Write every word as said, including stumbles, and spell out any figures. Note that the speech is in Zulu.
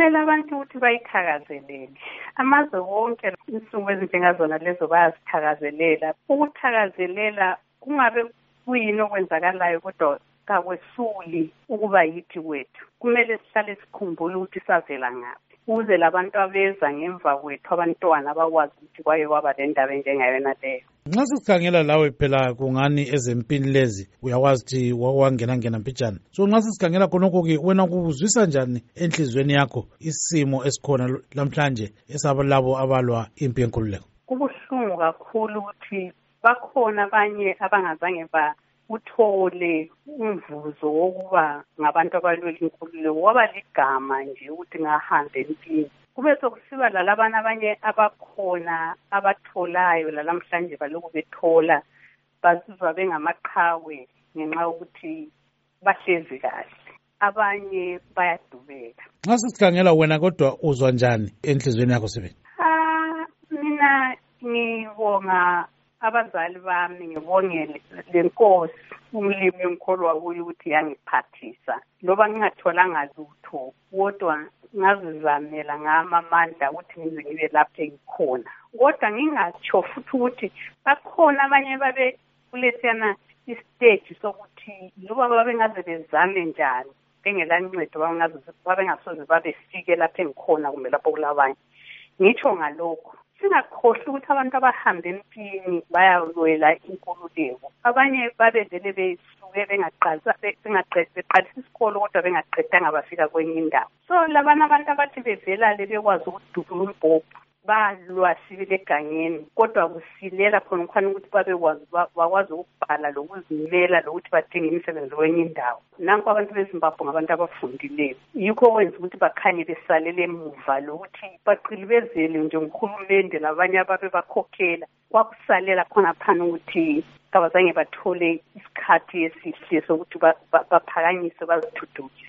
kumele abantu ukuthi bayithakazelele. Amazwe wonke insuku ezinjengazona lezo bayazithakazelela. Ukuthakazelela kungabe kuyini okwenzakalayo kodwa kakwesuli ukuba yithi kwethu. Kumele sihlale sikhumbule ukuthi savela ngaphi, ukuze labantu abeza ngemva kwethu abantwana abakwazi ukuthi kwaye kwaba le ndaba enjengayona leyo. Nxa sisikhangela lawe phela kungani ezempini lezi uyakwazi ukuthi wangena ngena mpijana. So nxa sisikhangela khonokho-ke wena kuzwisa njani enhlizweni yakho isimo esikhona lamhlanje esabalabo abalwa impi yenkululeko? Kubuhlungu kakhulu ukuthi bakhona abanye abangazange ba uthole umvuzo wokuba ngabantu abalwela inkululeko, waba ligama nje ukuthi ngahambe empini. Kube sokusiba lalabana abanye abakhona abatholayo lalamhlanje balokhu bethola, bazizwa bengamaqhawe ngenxa yokuthi bahlezi kahle, abanye bayadubeka. Nxa sisikhangela wena kodwa uzwa njani enhlizweni yakho Sibeni? Ah, mina ngibonga abazali bami, ngibongele lenkosi umlimi engikholwa kuyo ukuthi yangiphathisa loba ngingatholanga lutho, kodwa ngazizamela ngama amandla ukuthi ngize ngibe lapho engikhona. Kodwa ngingatsho futhi ukuthi bakhona abanye babe kulesiyana istage sokuthi loba babengaze bezame njani bengelancedo babengasoze babefike lapho engikhona kumbe lapho kulabanye. Ngitsho ngalokho singakhohlwa ukuthi abantu abahambe empini bayalwela inkululeko. Abanye babevele besuke bengaqalisa bengaqedisa isikolo kodwa bengaqedanga bafika kwenye indawo. So labana abantu abathi bevela le bekwazi ukudubula umbhobho balwa sibile egangeni, kodwa kusilela khona ukhwana ukuthi babekwazi bakwazi ukubhala lokuzimela lokuthi badinga imisebenzi kwenye indawo. Nanku abantu beZimbabwe ngabantu abafundileyo, yikho kwenza ukuthi bakhanye besalele emuva lokuthi baqilibezele nje uHulumende labanye ababe bakhokhela kwakusalela khona phana ukuthi kabazange bathole isikhathi esihle sokuthi baphakanyise bazithuthukise.